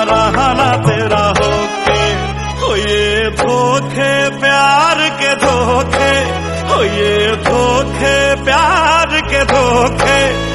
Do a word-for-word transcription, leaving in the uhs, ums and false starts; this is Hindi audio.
रहा ना तेरा होके। हो ये धोखे प्यार के धोखे, हो ये धोखे प्यार के धोखे।